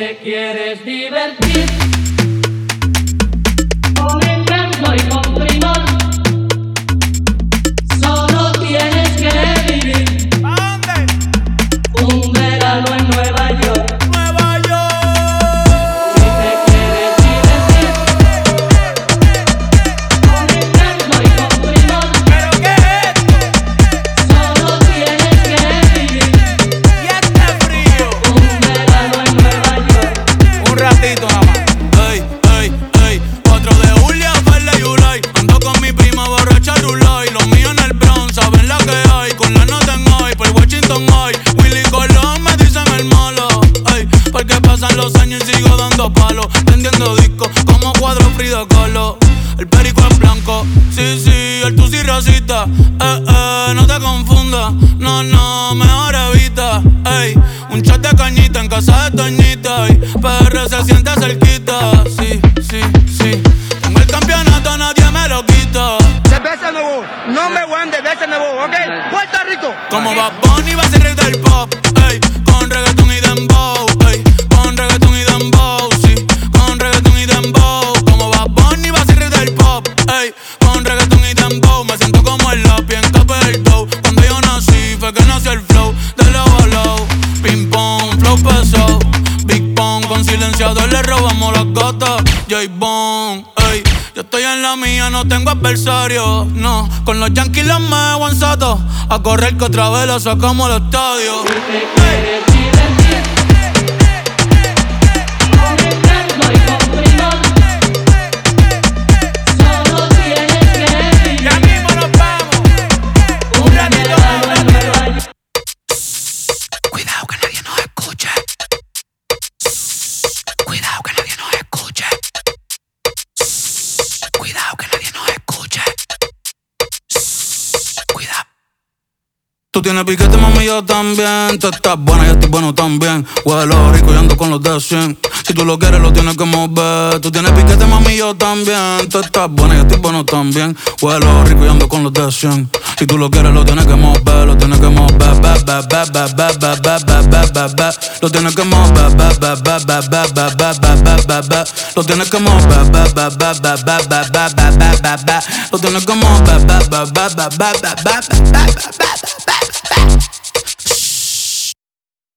te quieres divertir con Encanto y con Primor, solo tienes que vivir un verano en Nueva York. Si te quieres divertir con Encanto y con Primor, solo tienes que vivir un verano en Nueva York. Un ratito nada más. Ey, ey, ey, 4 de julio, Verde Yulay. Ando con mi prima borracha Rulay. Los míos en el Bronx, saben la que hay. Con la nota en hoy, por Washington hoy. Willy Colón me dicen el malo. Ey, porque pasan los años y sigo dando palos. Prendiendo discos como cuadro Frida Kahlo. El perico es blanco, sí, sí, el tusi racista. No te confundas, no, no, mejor evita. Ey, un shot de cañita en casa de Toñita. Y PR se siente cerquita, sí, sí, sí. Tengo el campeonato, nadie me lo quita. Cerveza Nuevo, number one de Cerveza Nuevo, ¿ok? Puerto Rico. Como Bad Bunny va a ser rey del pop, ey, con reggaeton y dembow, ey, con reggaeton y dembow, sí, con reggaeton y dembow. Como Bad Bunny va a ser rey del pop, ey, con reggaeton y dembow. Me siento como el lápiz en capa del dough. Cuando yo nací fue que nació el flow de low a low. Ping pong, flow pesado, Big Pong, con silenciador le robamos las gatas. J-Bone, ey, yo estoy en la mía, no tengo adversario, no. Con los Yankees los me guanzato, a correr que otra vez la sacamos al estadio. Si te quieres divertir con Encanto y con Primor, solo tienes que vivir Ya mismo nos vamos, un verano en Nueva York. Cuidado que nadie nos escuche. Cuidado que nadie nos escuche. Cuidado que nadie nos escuche. Cuidado. Tú tienes piquete, mami, yo también. Tú estás buena, yo estoy bueno también. Huelo rico y ando con los de 100. Si tú lo quieres, lo tienes que mover. Tú tienes piquete, mami, yo también. Tú estás buena, yo estoy bueno también. Huelo rico y ando con los de 100. Si tú lo quieres, lo tienes que mover. Lo tienes que mover, lo tienes que mover, lo tienes que mover, lo tienes que mover.